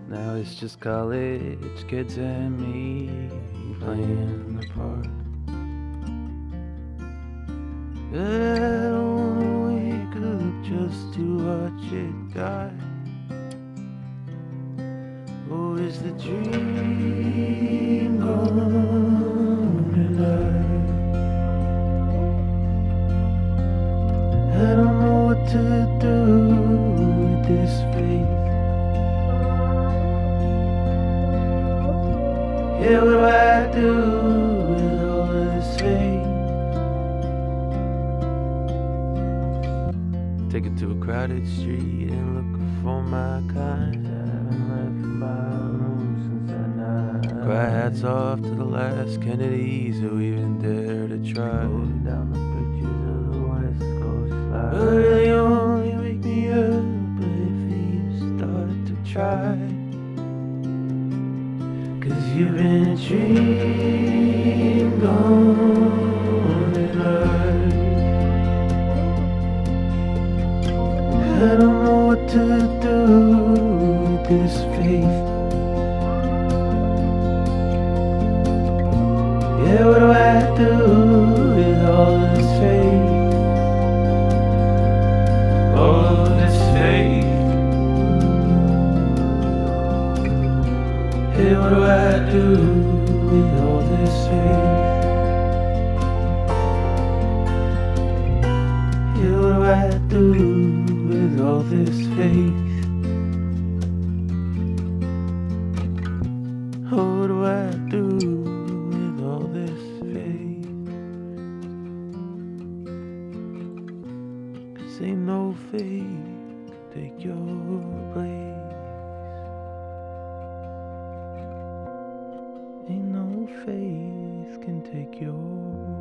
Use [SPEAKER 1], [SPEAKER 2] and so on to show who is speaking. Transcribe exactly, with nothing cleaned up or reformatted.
[SPEAKER 1] Now it's just college kids and me playing the part. I don't wanna wake up just to watch it die. Oh, is the dream gone tonight? I don't know what to do with this faith. Yeah, what do I do with all this faith? Take it to a crowded street and look for my kind. I haven't left my room since that night. Cry hats off to the last Kennedys who even dare to try. Rolling down the bridges of the West Coast line. But really only wake me up if you start to try. Cause you've been a dream gone tonight. I don't know what to do with this faith. Yeah, what do I do with all this faith? All of this faith. Yeah, what do I do with all this faith? Yeah, what do I do with all this faith? Oh, what do I do with all this faith? 'Cause ain't no faith take your place. Ain't no faith can take your